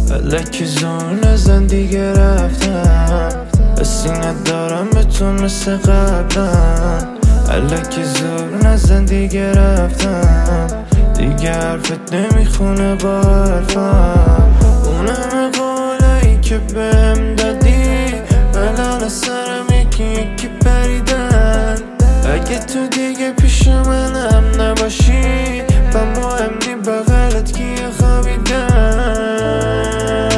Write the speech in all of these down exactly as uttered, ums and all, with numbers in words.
الکی زور نزن دیگه رفتم، سینه دارم به تو مثل قبلا. الکی زور نزن دیگه رفتم، دیگه حرفت نمیخونه با حرفم. اون همه قولایی که بهم دادی الان از سرم یکی یکی پریدن. اگه تو دیگه پیش منم نباشی و مهم نی بغلت کیه خوابیدن.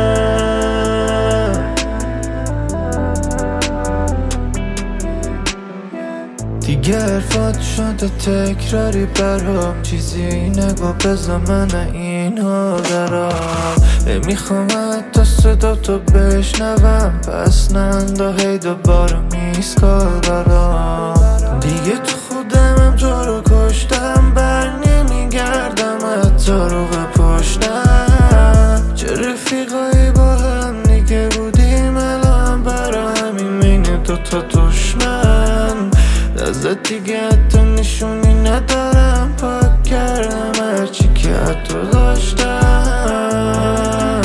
دیگه حرفات شده تکراری برام، چیزی نگو بزا من اینو دارم. میخوام حتی صدا تو بشنوم، پس نندا هی دوباره میسکال برام. دیگه تو خودمم تو رو کشتم، بر نمیگردم حتی رو پشتم. چه رفیقایی با هم دیگه بودیم الان برا همین بین دوتا دشمن. ازت دیگه حتی نشونی ندارم، پاک کردم هرچی که حتی داشتم.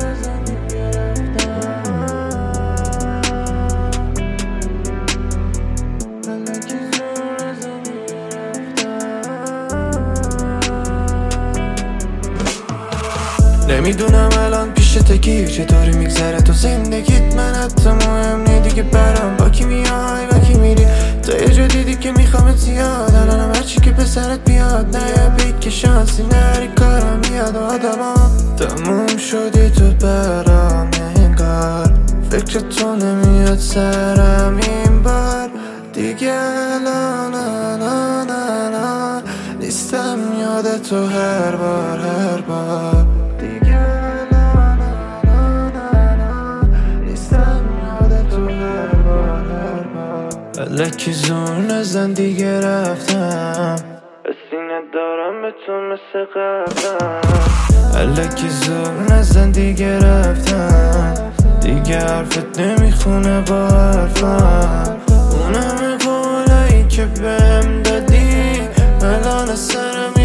نمیدونم الان پیشت کی چطوری میگذره تو زندگیت، من حتی مهم نی دیگه برام با کی میای و کی میری. تا یه جا دیدی که میخوامت زیاد، الانم هرچی که پسرت بیاد. نه یه بید که شانسی نری کارم میاد آدما. تموم شدی تو برام انگار، فکر تو نمیاد سرم این بار دیگه. الان الان الان نیستم یاد تو هر بار هر بار دیگه. الان الان الان نیستم یاد تو هر بار هر بار. الکی زور نزن دیگه رفتم، سینه دارم به تو مثل قبلا. الکی زور نزن دیگه رفتم، دیگه حرفت نمیخونه با حرفم. اون همه قولایی که بهم دادی الان از سرم